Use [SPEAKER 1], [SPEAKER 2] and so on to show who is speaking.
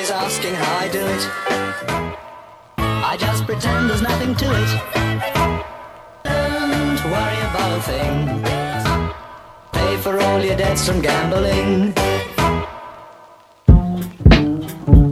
[SPEAKER 1] always asking how I do it. I just pretend there's nothing to it. Don't worry about a thing. Pay for all your debts from gambling.